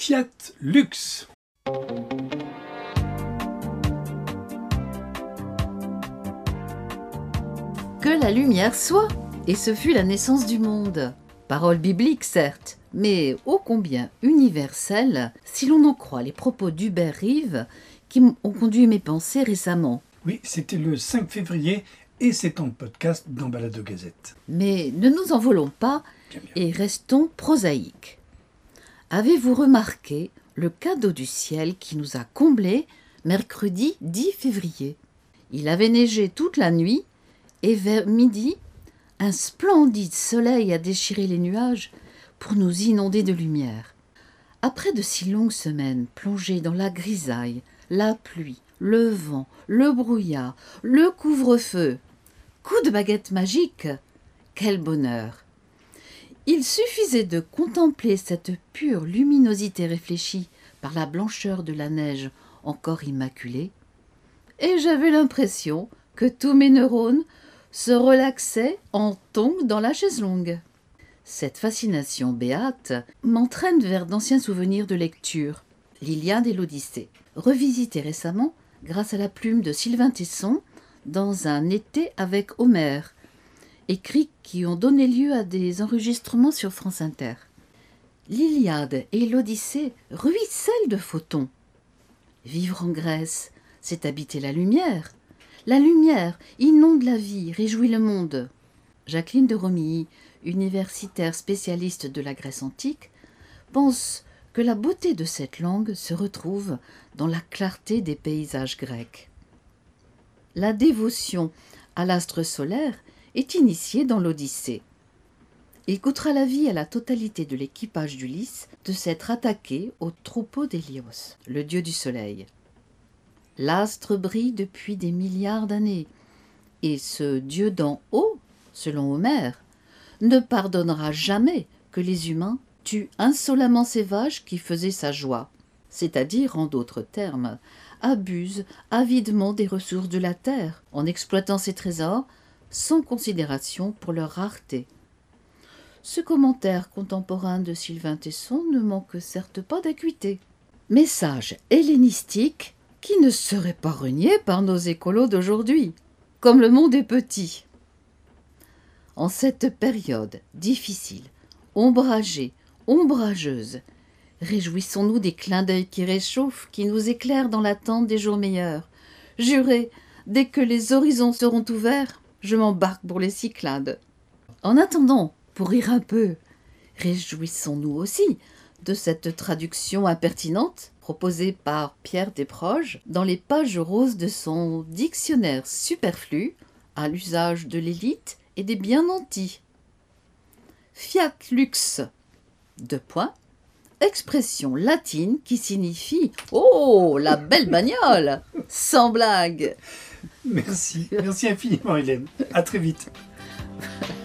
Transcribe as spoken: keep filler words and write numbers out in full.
Fiat Lux. Que la lumière soit, et ce fut la naissance du monde. Parole biblique certes, mais ô combien universelle, si l'on en croit les propos d'Hubert Reeves qui ont conduit mes pensées récemment. Oui, c'était le cinq février et c'est en podcast dans Balado Gazette. Mais ne nous envolons pas Bien, bien. et restons prosaïques. Avez-vous remarqué le cadeau du ciel qui nous a comblés mercredi dix février? Il avait neigé toute la nuit et vers midi, un splendide soleil a déchiré les nuages pour nous inonder de lumière. Après de si longues semaines plongées dans la grisaille, la pluie, le vent, le brouillard, le couvre-feu, coup de baguette magique, quel bonheur! Il suffisait de contempler cette pure luminosité réfléchie par la blancheur de la neige encore immaculée, et j'avais l'impression que tous mes neurones se relaxaient en tongs dans la chaise-longue. Cette fascination béate m'entraîne vers d'anciens souvenirs de lecture, l'Iliade et l'Odyssée, revisités récemment grâce à la plume de Sylvain Tesson dans Un été avec Homère, écrits qui ont donné lieu à des enregistrements sur France Inter. L'Iliade et l'Odyssée ruissellent de photons. Vivre en Grèce, c'est habiter la lumière. La lumière inonde la vie, réjouit le monde. Jacqueline de Romilly, universitaire spécialiste de la Grèce antique, pense que la beauté de cette langue se retrouve dans la clarté des paysages grecs. La dévotion à l'astre solaire est initiée dans l'Odyssée. Il coûtera la vie à la totalité de l'équipage d'Ulysse de s'être attaqué au troupeau d'Hélios, le dieu du soleil. L'astre brille depuis des milliards d'années, et ce dieu d'en haut, selon Homère, ne pardonnera jamais que les humains tuent insolemment ces vaches qui faisaient sa joie, c'est-à-dire, en d'autres termes, abusent avidement des ressources de la terre en exploitant ses trésors sans considération pour leur rareté. Ce commentaire contemporain de Sylvain Tesson ne manque certes pas d'acuité. Message hellénistique qui ne serait pas renié par nos écolos d'aujourd'hui, comme le monde est petit. En cette période difficile, ombragée, ombrageuse, réjouissons-nous des clins d'œil qui réchauffent, qui nous éclairent dans l'attente des jours meilleurs. Jurez, dès que les horizons seront ouverts, je m'embarque pour les Cyclades. En attendant, pour rire un peu, réjouissons-nous aussi de cette traduction impertinente proposée par Pierre Desproges dans les pages roses de son dictionnaire superflu à l'usage de l'élite et des bien nantis. Fiat Lux, deux points, expression latine qui signifie « Oh, la belle bagnole !» Sans blague. Merci, merci infiniment Hélène. À très vite.